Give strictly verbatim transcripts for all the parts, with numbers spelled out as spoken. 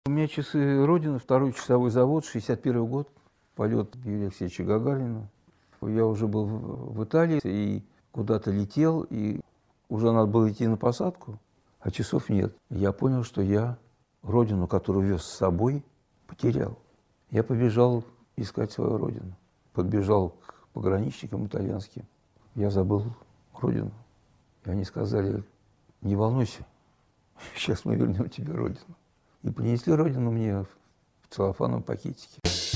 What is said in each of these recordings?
У меня часы Родины, второй часовой завод, шестьдесят первый год, полет Юрия Алексеевича Гагарина. Я уже был в Италии и куда-то летел, и уже надо было идти на посадку, а часов нет. Я понял, что я Родину, которую вез с собой, потерял. Я побежал искать свою Родину. Подбежал к пограничникам итальянским. Я забыл Родину. И они сказали: не волнуйся, сейчас мы вернем тебе Родину. И принесли Родину мне в целлофановом пакетике.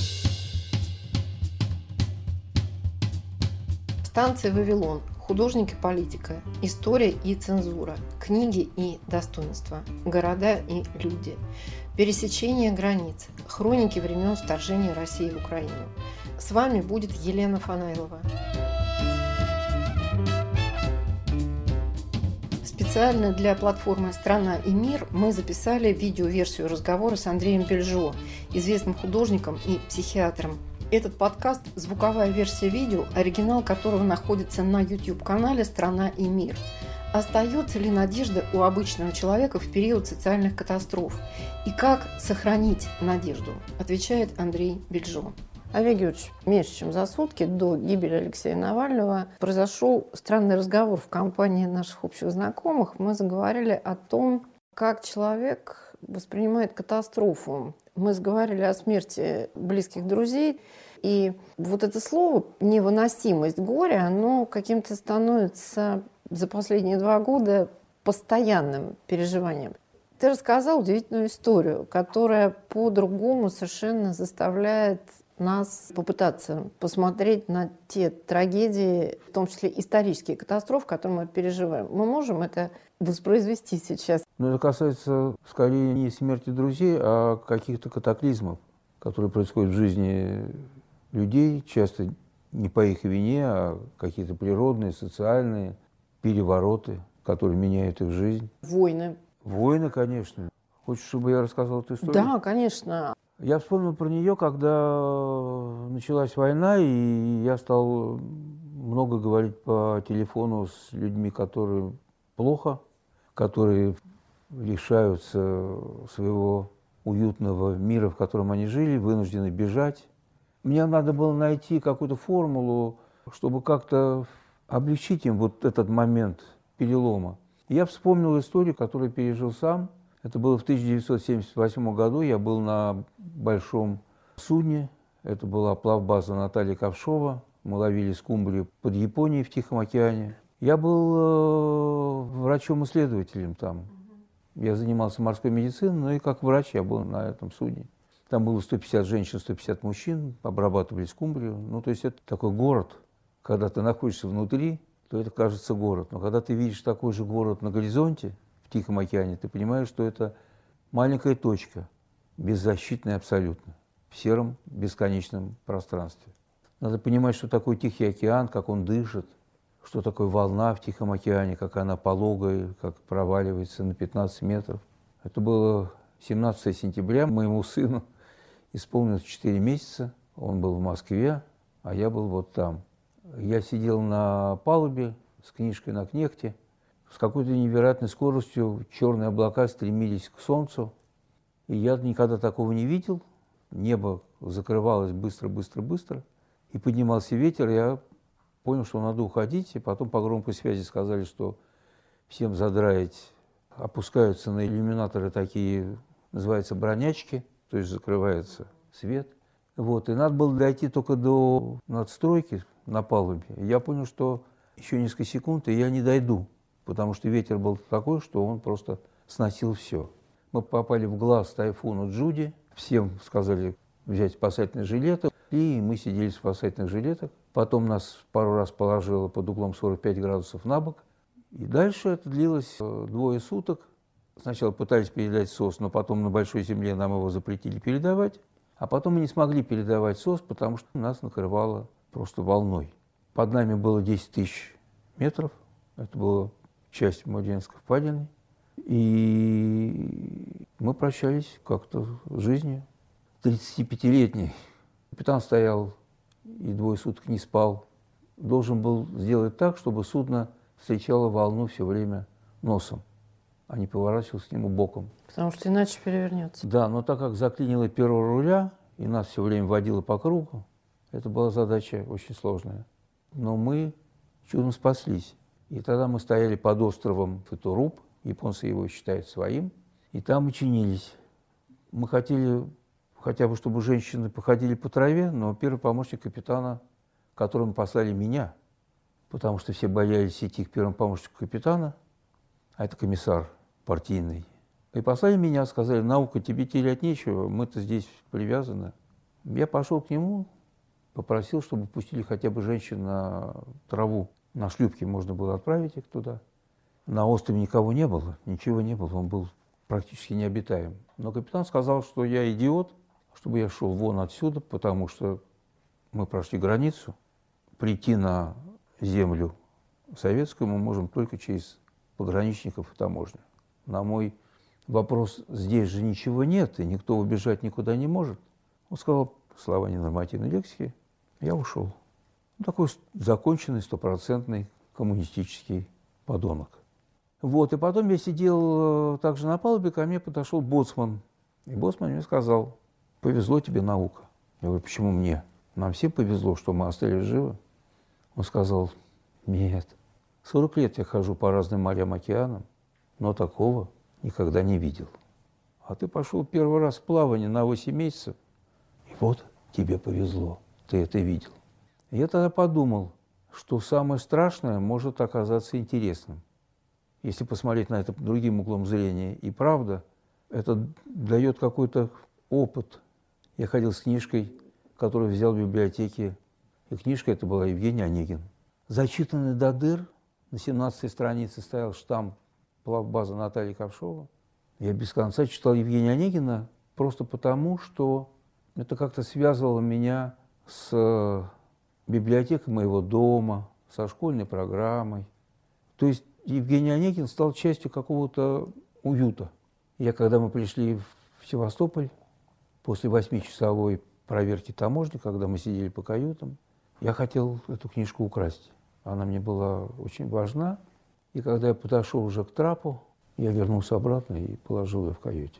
Станция «Вавилон», художник и политика, история и цензура, книги и достоинства, города и люди, пересечение границ, хроники времен вторжения России в Украину. С вами будет Елена Фанайлова. Специально для платформы «Страна и мир» мы записали видеоверсию разговора с Андреем Бельжо, известным художником и психиатром. Этот подкаст – звуковая версия видео, оригинал которого находится на YouTube-канале «Страна и мир». Остается ли надежда у обычного человека в период социальных катастроф? И как сохранить надежду? Отвечает Андрей Бельжо. Олег Георгиевич, меньше чем за сутки до гибели Алексея Навального произошел странный разговор в компании наших общих знакомых. Мы заговорили о том, как человек воспринимает катастрофу. Мы заговорили о смерти близких друзей. И вот это слово «невыносимость горя», оно каким-то становится за последние два года постоянным переживанием. Ты рассказал удивительную историю, которая по-другому совершенно заставляет нас попытаться посмотреть на те трагедии, в том числе исторические катастрофы, которые мы переживаем. Мы можем это воспроизвести сейчас? Но это касается скорее не смерти друзей, а каких-то катаклизмов, которые происходят в жизни людей, часто не по их вине, а какие-то природные, социальные перевороты, которые меняют их жизнь. Войны. Войны, конечно. Хочешь, чтобы я рассказал эту историю? Да, конечно. Я вспомнил про нее, когда началась война, и я стал много говорить по телефону с людьми, которые плохо, которые лишаются своего уютного мира, в котором они жили, вынуждены бежать. Мне надо было найти какую-то формулу, чтобы как-то облегчить им вот этот момент перелома. И я вспомнил историю, которую пережил сам. Это было в тысяча девятьсот семьдесят восьмом году. Я был на большом судне. Это была плавбаза Натальи Ковшова. Мы ловили скумбрию под Японией в Тихом океане. Я был э, врачом-исследователем там. Я занимался морской медициной, но и как врач я был на этом судне. Там было сто пятьдесят женщин, сто пятьдесят мужчин, обрабатывали скумбрию. Ну, то есть это такой город. Когда ты находишься внутри, то это кажется город. Но когда ты видишь такой же город на горизонте, в Тихом океане, ты понимаешь, что это маленькая точка, беззащитная абсолютно, в сером бесконечном пространстве. Надо понимать, что такое Тихий океан, как он дышит, что такое волна в Тихом океане, как она пологая, как проваливается на пятнадцать метров. Это было семнадцатого сентября, моему сыну исполнилось четыре месяца, он был в Москве, а я был вот там. Я сидел на палубе с книжкой на кнехте. С какой-то невероятной скоростью черные облака стремились к солнцу. И я никогда такого не видел. Небо закрывалось быстро-быстро-быстро. И поднимался ветер. Я понял, что надо уходить. И потом по громкой связи сказали, что всем задраить. Опускаются на иллюминаторы такие, называются бронячки. То есть закрывается свет. Вот. И надо было дойти только до надстройки на палубе. И я понял, что еще несколько секунд, и я не дойду. Потому что ветер был такой, что он просто сносил все. Мы попали в глаз тайфуну Джуди. Всем сказали взять спасательные жилеты. И мы сидели в спасательных жилетах. Потом нас пару раз положило под углом сорок пять градусов на бок. И дальше это длилось двое суток. Сначала пытались передать СОС, но потом на Большой Земле нам его запретили передавать. А потом мы не смогли передавать СОС, потому что нас накрывало просто волной. Под нами было десять тысяч метров. Это было часть Мадьянской впадины. И мы прощались как-то с жизнью. тридцатипятилетний капитан стоял и двое суток не спал. Должен был сделать так, чтобы судно встречало волну все время носом. а не поворачивался к нему боком. Потому что иначе перевернется. Да, но так как заклинило первого руля, и нас все время водило по кругу, это была задача очень сложная. Но мы чудом спаслись. И тогда мы стояли под островом Футуруб, японцы его считают своим, и там учинились. Мы хотели хотя бы, чтобы женщины походили по траве, но первый помощник капитана, которому послали меня, потому что все боялись идти к первому помощнику капитана, а это комиссар партийный, и послали меня, сказали: наука, тебе терять нечего, мы-то здесь привязаны. Я пошел к нему, попросил, чтобы пустили хотя бы женщин на траву. На шлюпке можно было отправить их туда. На острове никого не было, ничего не было, он был практически необитаем. Но капитан сказал, что я идиот, чтобы я шел вон отсюда, потому что мы прошли границу. Прийти на землю советскую мы можем только через пограничников и таможню. На мой вопрос: здесь же ничего нет, и никто убежать никуда не может. Он сказал слова ненормативной лексики, я ушел. Ну, такой законченный, стопроцентный коммунистический подонок. Вот, и потом я сидел также на палубе, ко мне подошел боцман. И боцман мне сказал: повезло тебе, наука. Я говорю: почему мне? Нам всем повезло, что мы остались живы. Он сказал: нет, сорок лет я хожу по разным морям, океанам, но такого никогда не видел. А ты пошел первый раз в плавание на восемь месяцев, и вот тебе повезло, ты это видел. И я тогда подумал, что самое страшное может оказаться интересным. Если посмотреть на это под другим углом зрения. И правда, это дает какой-то опыт. Я ходил с книжкой, которую взял в библиотеке, и книжка эта была Евгений Онегин. Зачитанный до дыр, на семнадцатой странице стоял штамп плавбаза Натальи Ковшова. Я без конца читал Евгения Онегина просто потому, что это как-то связывало меня с библиотекой моего дома, со школьной программой. То есть Евгений Онегин стал частью какого-то уюта. Я, когда мы пришли в Севастополь, после восьмичасовой проверки таможни, когда мы сидели по каютам, я хотел эту книжку украсть. Она мне была очень важна. И когда я подошел уже к трапу, я вернулся обратно и положил ее в каюте.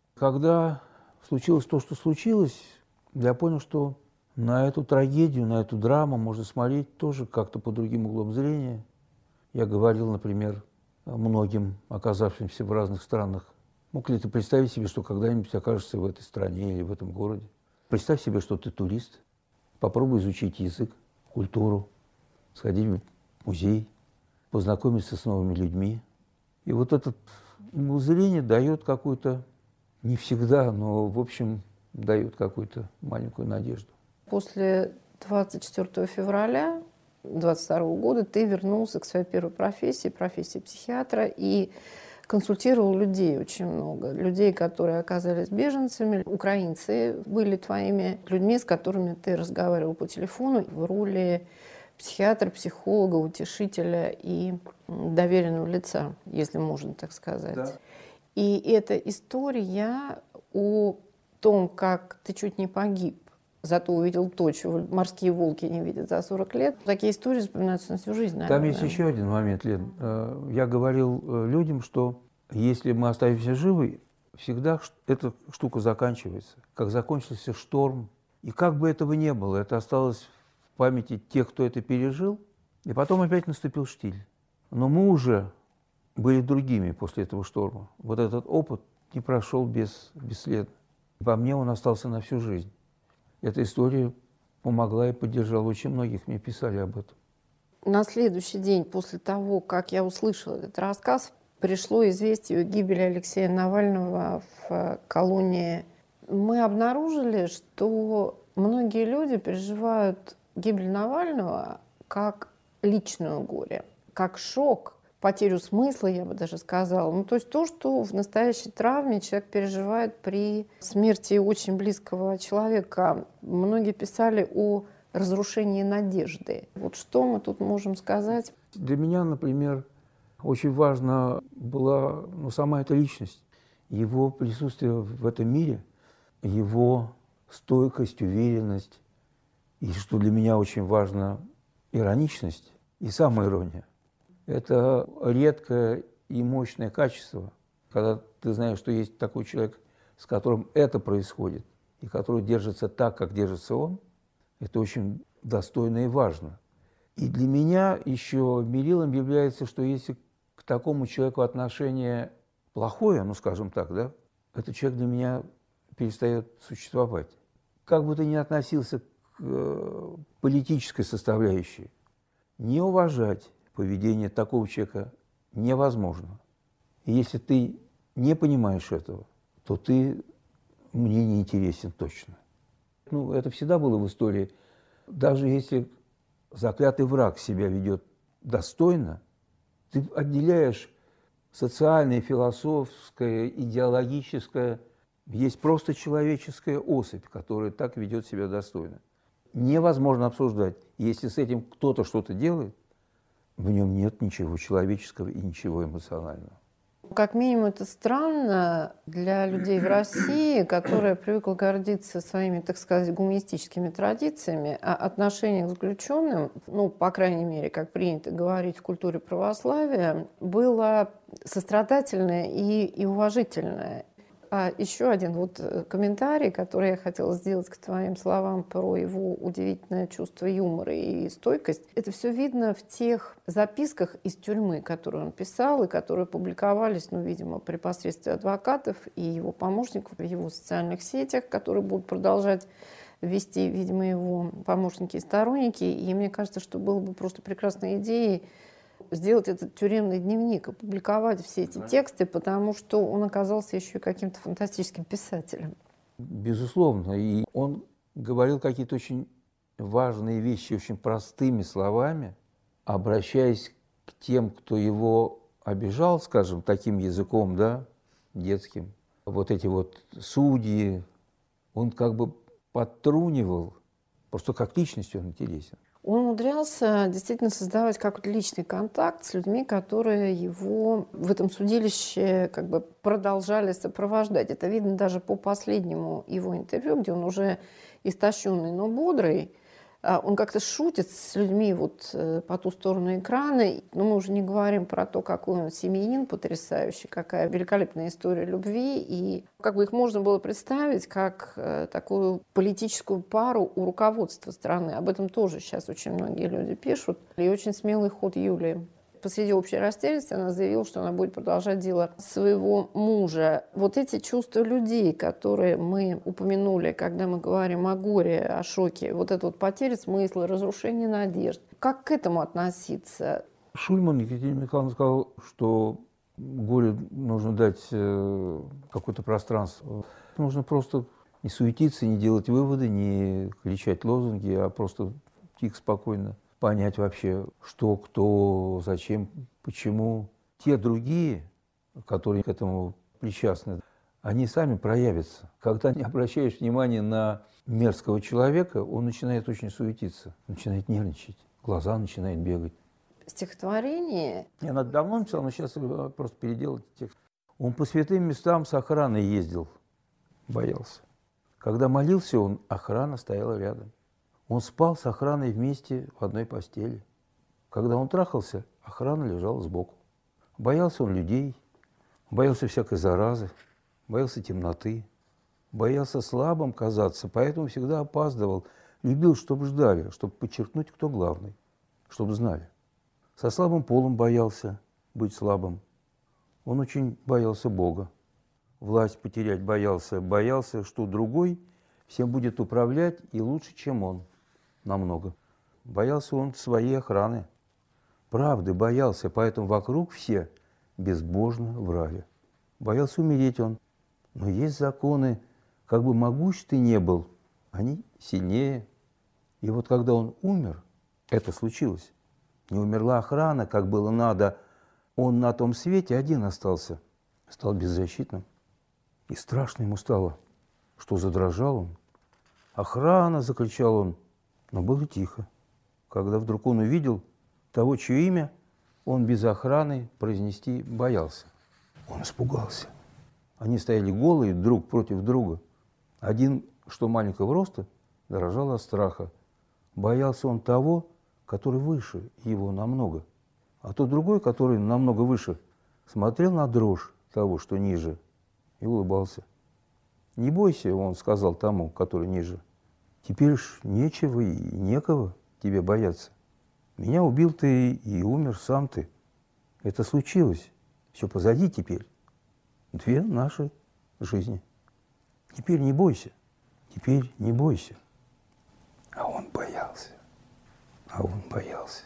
Когда случилось то, что случилось, я понял, что на эту трагедию, на эту драму можно смотреть тоже как-то под другим углом зрения. Я говорил, например, многим оказавшимся в разных странах: мог ли ты представить себе, что когда-нибудь окажешься в этой стране или в этом городе? Представь себе, что ты турист, попробуй изучить язык, культуру, сходить в музей, познакомиться с новыми людьми. И вот этот угол зрения дает какую-то, не всегда, но в общем дает какую-то маленькую надежду. После двадцать четвёртого февраля двадцать второго года ты вернулся к своей первой профессии, профессии психиатра, и консультировал людей очень много. Людей, которые оказались беженцами. Украинцы были твоими людьми, с которыми ты разговаривал по телефону в роли психиатра, психолога, утешителя и доверенного лица, если можно так сказать. Да. И эта история о том, как ты чуть не погиб, зато увидел то, чего морские волки не видят за сорок лет. Такие истории вспоминаются на всю жизнь, наверное. Там есть еще один момент, Лен. Я говорил людям, что если мы останемся живы, всегда эта штука заканчивается. Как закончился шторм. И как бы этого не было, это осталось в памяти тех, кто это пережил. И потом опять наступил штиль. Но мы уже были другими после этого шторма. Вот этот опыт не прошел без, бесследно. Во мне он остался на всю жизнь. Эта история помогла и поддержала очень многих, мне писали об этом. На следующий день после того, как я услышала этот рассказ, пришло известие о гибели Алексея Навального в колонии. Мы обнаружили, что многие люди переживают гибель Навального как личное горе, как шок, потерю смысла, я бы даже сказала. Ну, то есть то, что в настоящей травме человек переживает при смерти очень близкого человека. Многие писали о разрушении надежды. Вот что мы тут можем сказать? Для меня, например, очень важна была ну, сама эта личность, его присутствие в этом мире, его стойкость, уверенность, и, что для меня очень важно, ироничность и самоирония. Это редкое и мощное качество, когда ты знаешь, что есть такой человек, с которым это происходит, и который держится так, как держится он, это очень достойно и важно. И для меня еще мерилом является, что если к такому человеку отношение плохое, ну, скажем так, да, этот человек для меня перестает существовать. Как бы ты ни относился к э, политической составляющей, не уважать поведение такого человека невозможно. И если ты не понимаешь этого, то ты мне не интересен точно. Ну, это всегда было в истории. Даже если заклятый враг себя ведет достойно, ты отделяешь социальное, философское, идеологическое. Есть просто человеческая особь, которая так ведет себя достойно. Невозможно обсуждать. Если с этим кто-то что-то делает, в нем нет ничего человеческого и ничего эмоционального. Как минимум, это странно для людей в России, которая привыкла гордиться своими, так сказать, гуманистическими традициями, а отношение к заключенным, ну, по крайней мере, как принято говорить в культуре православия, было сострадательное и, и уважительное. А еще один вот комментарий, который я хотела сделать к твоим словам про его удивительное чувство юмора и стойкость. Это все видно в тех записках из тюрьмы, которые он писал и которые публиковались, ну, видимо, при посредстве адвокатов и его помощников в его социальных сетях, которые будут продолжать вести, видимо, его помощники и сторонники. И мне кажется, что было бы просто прекрасной идеей сделать этот тюремный дневник, опубликовать все эти тексты, потому что он оказался еще и каким-то фантастическим писателем. Безусловно. И он говорил какие-то очень важные вещи, очень простыми словами, обращаясь к тем, кто его обижал, скажем, таким языком, да, детским. Вот эти вот судьи, он как бы подтрунивал, просто как личность он интересен. Он умудрялся действительно создавать какой-то личный контакт с людьми, которые его в этом судилище как бы продолжали сопровождать. Это видно даже по последнему его интервью, где он уже истощенный, но бодрый. Он как-то шутит с людьми вот по ту сторону экрана. Но мы уже не говорим про то, какой он семьянин потрясающий, какая великолепная история любви. И как бы их можно было представить как такую политическую пару у руководства страны. Об этом тоже сейчас очень многие люди пишут. И очень смелый ход Юлии. Посреди общей растерянности она заявила, что она будет продолжать дело своего мужа. Вот эти чувства людей, которые мы упомянули, когда мы говорим о горе, о шоке, вот эта вот потеря смысла, разрушение надежд. Как к этому относиться? Шульман Екатерина Михайловна сказал, что горю нужно дать какое-то пространство. Нужно просто не суетиться, не делать выводы, не кричать лозунги, а просто тихо, спокойно понять вообще, что, кто, зачем, почему. Те другие, которые к этому причастны, они сами проявятся. Когда не обращаешь внимания на мерзкого человека, он начинает очень суетиться, начинает нервничать, глаза начинают бегать. Стихотворение? Я надо давно написал, но сейчас просто переделать текст. Он по святым местам с охраной ездил, боялся. Когда молился он, охрана стояла рядом. Он спал с охраной вместе в одной постели. Когда он трахался, охрана лежала сбоку. Боялся он людей, боялся всякой заразы, боялся темноты, боялся слабым казаться, поэтому всегда опаздывал. Любил, чтобы ждали, чтобы подчеркнуть, кто главный, чтобы знали. Со слабым полом боялся быть слабым. Он очень боялся Бога. Власть потерять боялся, боялся, что другой всем будет управлять и лучше, чем он. Намного. Боялся он своей охраны. Правды боялся, поэтому вокруг все безбожно врали. Боялся умереть он. Но есть законы, как бы могущ ты не был, они сильнее. И вот когда он умер, это случилось. Не умерла охрана, как было надо. Он на том свете один остался. Стал беззащитным. И страшно ему стало, что задрожал он. «Охрана!» – закричал он. Но было тихо. Когда вдруг он увидел того, чье имя он без охраны произнести боялся. Он испугался. Они стояли голые друг против друга. Один, что маленького роста, дрожал от страха. Боялся он того, который выше его намного. А тот другой, который намного выше, смотрел на дрожь того, что ниже, и улыбался. «Не бойся», — он сказал тому, который ниже. «Теперь уж нечего и некого тебе бояться. Меня убил ты и умер сам ты. Это случилось. Все позади теперь. Две наши жизни. Теперь не бойся. Теперь не бойся». А он боялся. А он боялся.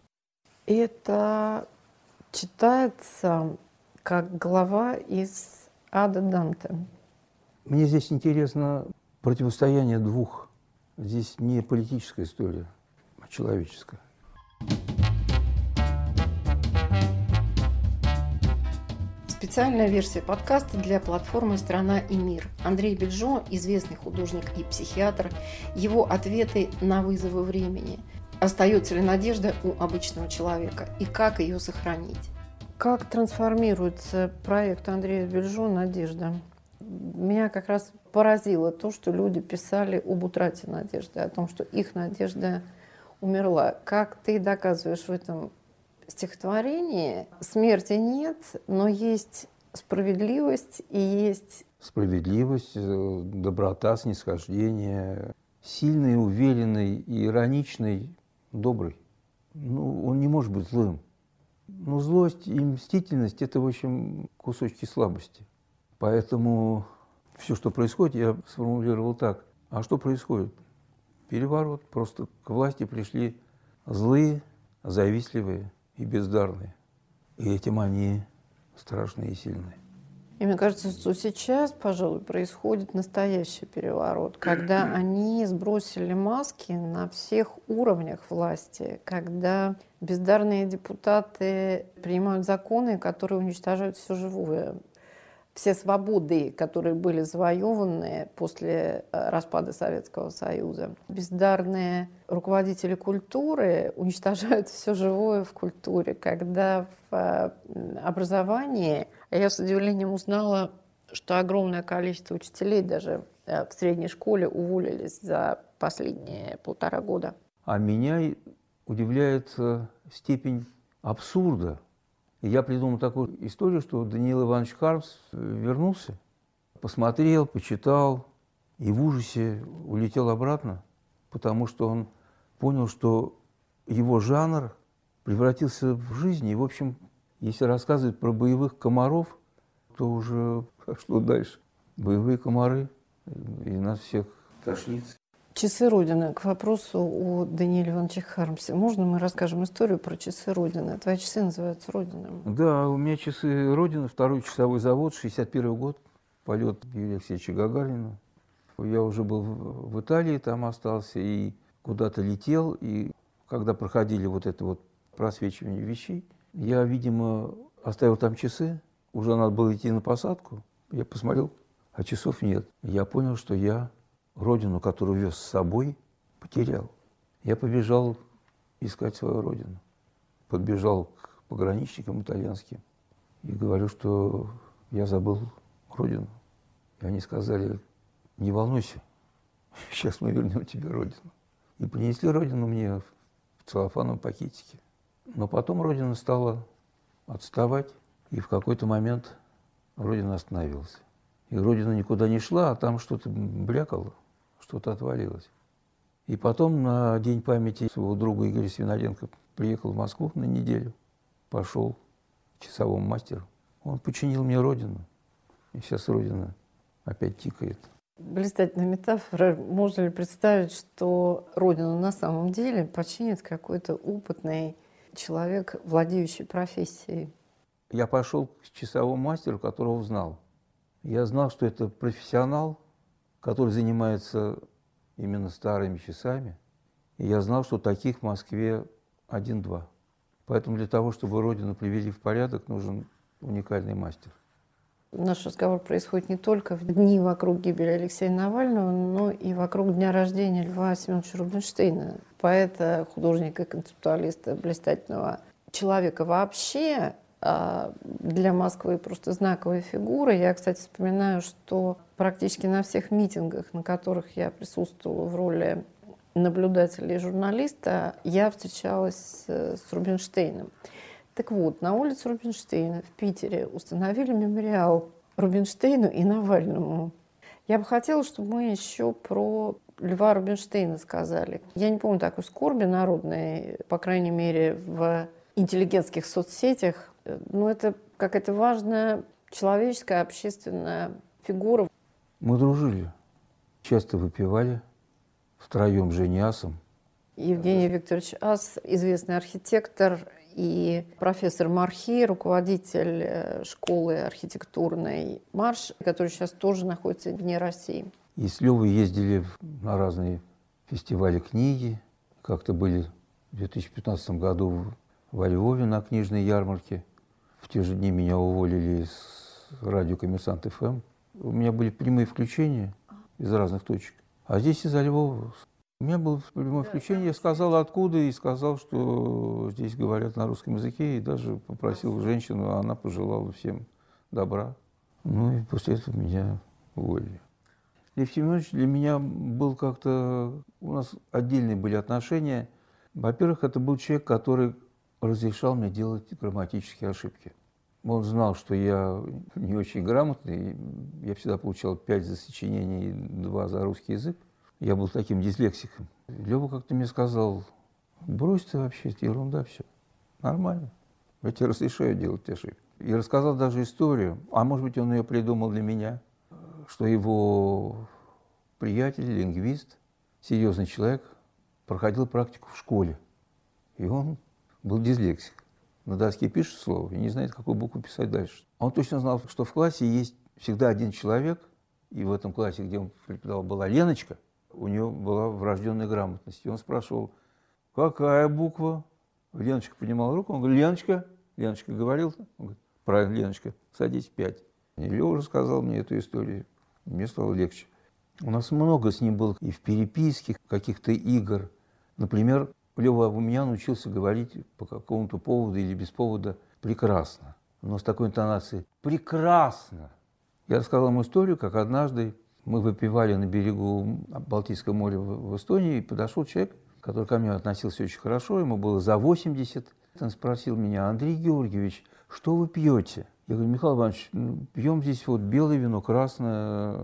Это читается как глава из «Ада Данте». Мне здесь интересно противостояние двух. Здесь не политическая история, а человеческая. Специальная версия подкаста для платформы «Страна и мир». Андрей Бельжо, известный художник и психиатр, его ответы на вызовы времени. Остается ли надежда у обычного человека и как ее сохранить? Как трансформируется проект Андрея Бельжо «Надежда»? Меня как раз поразило то, что люди писали об утрате надежды, о том, что их надежда умерла. Как ты доказываешь в этом стихотворении, смерти нет, но есть справедливость и есть... Справедливость, доброта, снисхождение, сильный, уверенный, ироничный, добрый. Ну, он не может быть злым. Но злость и мстительность – это, в общем, кусочки слабости. Поэтому все, что происходит, я сформулировал так. А что происходит? Переворот. Просто к власти пришли злые, завистливые и бездарные. И этим они страшные и сильные. И мне кажется, что сейчас, пожалуй, происходит настоящий переворот, когда они сбросили маски на всех уровнях власти, когда бездарные депутаты принимают законы, которые уничтожают все живое. Все свободы, которые были завоеваны после распада Советского Союза. Бездарные руководители культуры уничтожают все живое в культуре. Когда в образовании, я с удивлением узнала, что огромное количество учителей даже в средней школе уволились за последние полтора года. А меня удивляет степень абсурда. Я придумал такую историю, что Даниил Иванович Хармс вернулся, посмотрел, почитал и в ужасе улетел обратно, потому что он понял, что его жанр превратился в жизнь. И, в общем, если рассказывать про боевых комаров, то уже что дальше? Боевые комары, и нас всех тошнит. Часы Родины. К вопросу о Данииле Ивановиче Хармсе. Можно мы расскажем историю про часы Родины? Твои часы называются Родина. Да, у меня часы Родины, второй часовой завод, шестьдесят первый год, полет Юрия Алексеевича Гагарина. Я уже был в Италии, там остался, и куда-то летел, и когда проходили вот это вот просвечивание вещей, я, видимо, оставил там часы, уже надо было идти на посадку. Я посмотрел, а часов нет. Я понял, что я родину, которую вез с собой, потерял. Я побежал искать свою родину. Подбежал к пограничникам итальянским и говорю, что я забыл родину. И они сказали: не волнуйся, сейчас мы вернем тебе родину. И принесли родину мне в целлофановом пакетике. Но потом родина стала отставать, и в какой-то момент родина остановилась. И родина никуда не шла, а там что-то брякало, что-то отвалилось. И потом на День памяти своего друга Игоря Свиноленко приехал в Москву на неделю, пошел к часовому мастеру. Он починил мне родину, и сейчас родина опять тикает. Блистательная метафора. Можно ли представить, что родину на самом деле починит какой-то опытный человек, владеющий профессией? Я пошел к часовому мастеру, которого знал. Я знал, что это профессионал, который занимается именно старыми часами. И я знал, что таких в Москве один-два. Поэтому для того, чтобы родину привели в порядок, нужен уникальный мастер. Наш разговор происходит не только в дни вокруг гибели Алексея Навального, но и вокруг дня рождения Льва Семеновича Рубинштейна, поэта, художника, концептуалиста, блистательного человека вообще. А для Москвы просто знаковая фигура. Я, кстати, вспоминаю, что практически на всех митингах, на которых я присутствовала в роли наблюдателя и журналиста, я встречалась с Рубинштейном. Так вот, на улице Рубинштейна в Питере установили мемориал Рубинштейну и Навальному. Я бы хотела, чтобы мы еще про Льва Рубинштейна сказали. Я не помню такой скорби народной, по крайней мере, в интеллигентских соцсетях. Но это какая-то важная человеческая, общественная фигура. Мы дружили, часто выпивали втроем с Женей Асом. Евгений Викторович Ас, известный архитектор и профессор Мархи, руководитель школы архитектурной «Марш», который сейчас тоже находится вне России. И с Левой ездили на разные фестивали книги. Как-то были в две тысячи пятнадцатом году во Львове на книжной ярмарке. В те же дни меня уволили из радио «Коммерсант эф эм». У меня были прямые включения из разных точек. А здесь из-за Львова. У меня было прямое включение, я сказал откуда, и сказал, что здесь говорят на русском языке, и даже попросил женщину, а она пожелала всем добра. Ну и после этого меня уволили. Лев Семенович для меня был как-то... У нас отдельные были отношения. Во-первых, это был человек, который разрешал мне делать грамматические ошибки. Он знал, что я не очень грамотный. Я всегда получал пять за сочинение и два за русский язык. Я был таким дислексиком. Лёва как-то мне сказал: брось ты вообще, это ерунда все. Нормально. Я тебе разрешаю делать ошибки. И рассказал даже историю, а может быть, он ее придумал для меня, что его приятель, лингвист, серьезный человек, проходил практику в школе. И он был дислексик. На доске пишет слово и не знает, какую букву писать дальше. Он точно знал, что в классе есть всегда один человек, и в этом классе, где он преподавал, была Леночка, у нее была врожденная грамотность. И он спрашивал: какая буква? Леночка поднимала руку, он говорит: Леночка. Леночка говорил, он говорит: правильно, Леночка, садись пять. И Лёва рассказал мне эту историю, мне стало легче. У нас много с ним было и в переписке, каких-то игр. Например, Лёва у меня научился говорить по какому-то поводу или без повода прекрасно. Но с такой интонацией: прекрасно. Я рассказал ему историю, как однажды мы выпивали на берегу Балтийского моря в Эстонии, и подошел человек, который ко мне относился очень хорошо, ему было за восемьдесят. Он спросил меня: Андрей Георгиевич, что вы пьете? Я говорю: Михаил Иванович, ну, пьем здесь вот белое вино, красное,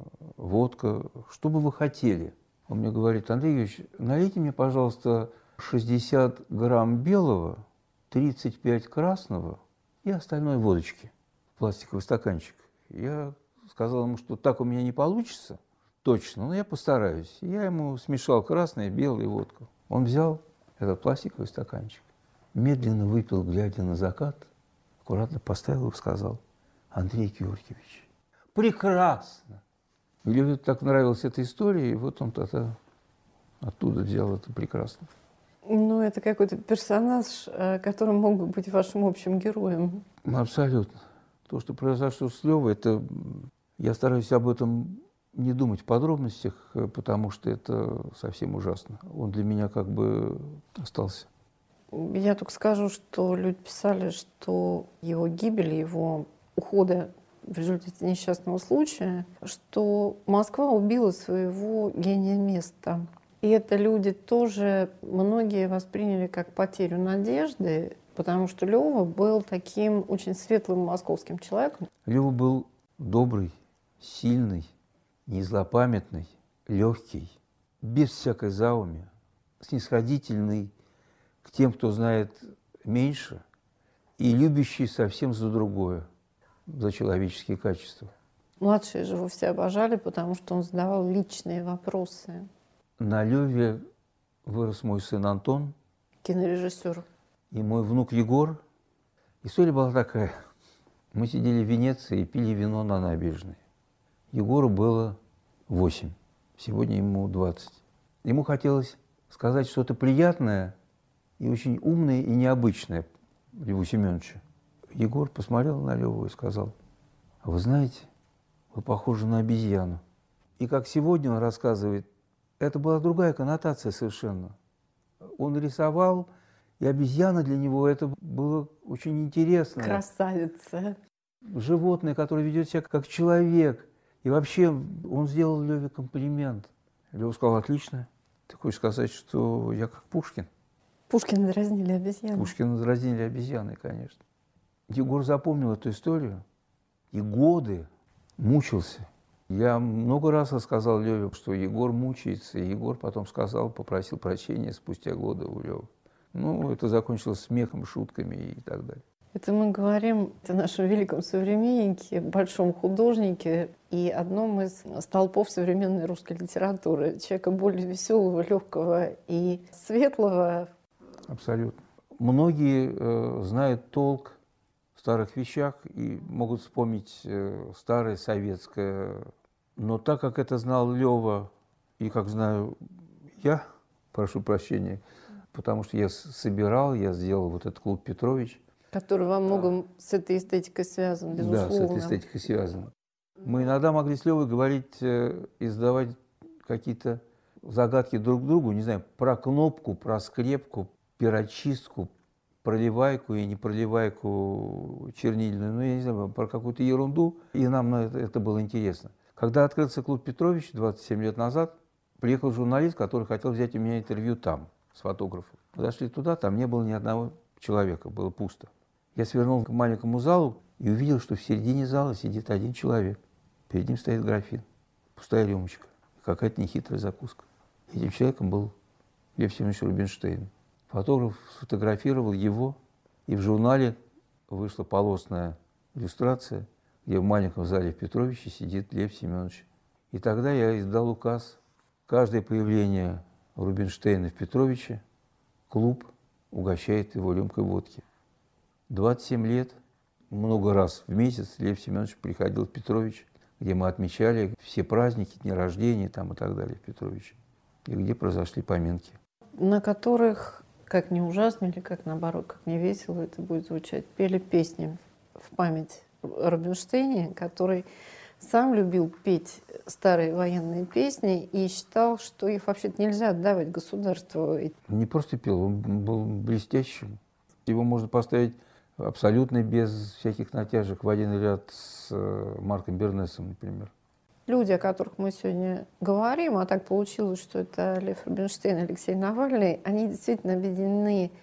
водка, что бы вы хотели? Он мне говорит: Андрей Георгиевич, налейте мне, пожалуйста, шестьдесят грамм белого, тридцать пять красного и остальное водочки в пластиковый стаканчик. Я сказал ему, что так у меня не получится точно, но я постараюсь. Я ему смешал красное, белое и водку. Он взял этот пластиковый стаканчик, медленно выпил, глядя на закат, аккуратно поставил и сказал: Андрей Георгиевич, прекрасно! И Леве так нравилась эта история, и вот он тогда оттуда взял это прекрасно. Ну, это какой-то персонаж, который мог бы быть вашим общим героем. Абсолютно. То, что произошло с Левой, это... Я стараюсь об этом не думать в подробностях, потому что это совсем ужасно. Он для меня как бы остался. Я только скажу, что люди писали, что его гибель, его ухода в результате несчастного случая, что Москва убила своего гения места. И это люди тоже, многие восприняли как потерю надежды, потому что Лёва был таким очень светлым московским человеком. Лёва был добрый, сильный, не злопамятный, легкий, без всякой зауми, снисходительный к тем, кто знает меньше, и любящий совсем за другое, за человеческие качества. Младшие же его все обожали, потому что он задавал личные вопросы. На Лёве вырос мой сын Антон. Кинорежиссер. И мой внук Егор. История была такая. Мы сидели в Венеции и пили вино на набережной. Егору было восемь, сегодня ему двадцать. Ему хотелось сказать что-то приятное и очень умное и необычное Льву Семеновичу. Егор посмотрел на Леву и сказал: а вы знаете, вы похожи на обезьяну. И как сегодня он рассказывает, это была другая коннотация совершенно. Он рисовал, и обезьяна для него это было очень интересно. Красавица. Животное, которое ведет себя как человек. И вообще он сделал Леве комплимент. Лева сказал: отлично. Ты хочешь сказать, что я как Пушкин? Пушкина дразнили обезьяны. Пушкина дразнили обезьяны, конечно. Егор запомнил эту историю и годы мучился. Я много раз рассказал Леве, что Егор мучается, и Егор потом сказал, попросил прощения спустя годы у Левы. Ну, это закончилось смехом, шутками и так далее. Это мы говорим о нашем великом современнике, большом художнике и одном из столпов современной русской литературы. Человека более веселого, легкого и светлого. Абсолютно. Многие э, знают толк в старых вещах и могут вспомнить э, старое советское. Но так как это знал Лева и как знаю я, прошу прощения, потому что я собирал, я сделал вот этот клуб Петрович. Который во многом с этой эстетикой связан, безусловно. Да, с этой эстетикой связан. Мы иногда могли с Левой говорить э, и задавать какие-то загадки друг другу, не знаю, про кнопку, про скрепку, перочистку, проливайку и непроливайку чернильную, ну, я не знаю, про какую-то ерунду, и нам это, это было интересно. Когда открылся клуб Петрович двадцать семь лет назад, приехал журналист, который хотел взять у меня интервью там, с фотографом. Мы зашли туда, там не было ни одного человека, было пусто. Я свернул к маленькому залу и увидел, что в середине зала сидит один человек. Перед ним стоит графин, пустая рюмочка, какая-то нехитрая закуска. Этим человеком был Лев Семенович Рубинштейн. Фотограф сфотографировал его, и в журнале вышла полосная иллюстрация, где в маленьком зале в Петровиче сидит Лев Семенович. И тогда я издал указ. Каждое появление Рубинштейна в Петровиче клуб угощает его рюмкой водки. двадцать семь лет, много раз в месяц Лев Семенович приходил в Петрович, где мы отмечали все праздники, дни рождения там и так далее в Петровиче, и где произошли поминки. На которых, как не ужасно или как наоборот, как не весело это будет звучать, пели песни в память Рубинштейне, который сам любил петь старые военные песни и считал, что их вообще-то нельзя отдавать государству. Не просто пел, он был блестящим. Его можно поставить абсолютно без всяких натяжек в один ряд с Марком Бернесом, например. Люди, о которых мы сегодня говорим, а так получилось, что это Лев Рубинштейн и Алексей Навальный, они действительно объединены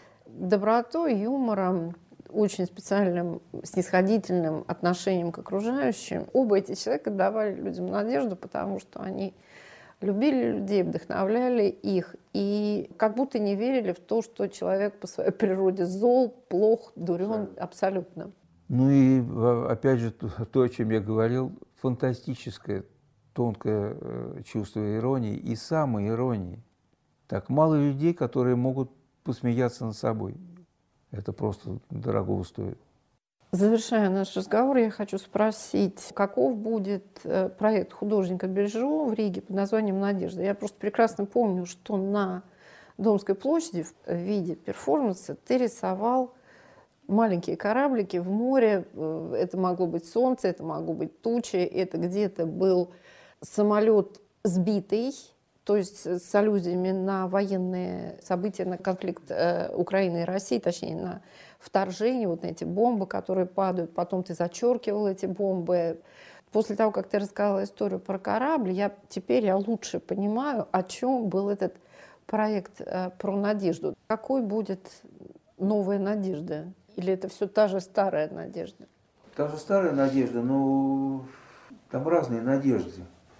добротой, юмором, очень специальным, снисходительным отношением к окружающим. Оба эти человека давали людям надежду, потому что они любили людей, вдохновляли их и как будто не верили в то, что человек по своей природе зол, плох, дурен, абсолютно. Ну и опять же то, о чем я говорил, фантастическое, тонкое чувство иронии и самоиронии. Так мало людей, которые могут посмеяться над собой. Это просто дорогого стоит. Завершая наш разговор, я хочу спросить, каков будет проект художника Бельжо в Риге под названием «Надежда». Я просто прекрасно помню, что на Домской площади в виде перформанса ты рисовал маленькие кораблики в море. Это могло быть солнце, это могло быть тучи, это где-то был самолет сбитый, то есть с аллюзиями на военные события, на конфликт э, Украины и России, точнее, на вторжение, вот на эти бомбы, которые падают. Потом ты зачеркивал эти бомбы. После того, как ты рассказала историю про корабль, я, теперь я лучше понимаю, о чем был этот проект э, про надежду. Какой будет новая надежда? Или это все та же старая надежда? Та же старая надежда, но там разные надежды.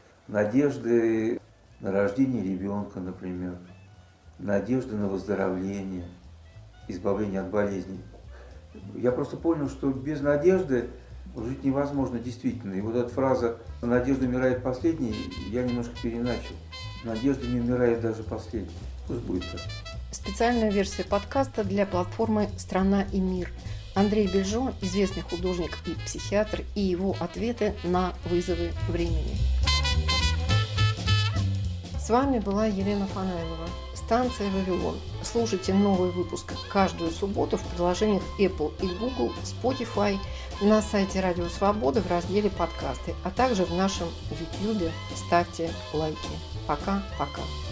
Надежды на рождение ребенка, например, надежда на выздоровление, избавление от болезней. Я просто понял, что без надежды жить невозможно действительно. И вот эта фраза «надежда умирает последней» я немножко переначал. Надежда не умирает даже последней. Пусть будет так. Специальная версия подкаста для платформы «Страна и мир». Андрей Бельжо, известный художник и психиатр, и его ответы на вызовы времени. С вами была Елена Фанаилова. Станция «Вавилон». Слушайте новый выпуск каждую субботу в приложениях Apple и Google, Spotify, на сайте Радио Свобода в разделе «Подкасты», а также в нашем YouTube. Ставьте лайки. Пока-пока.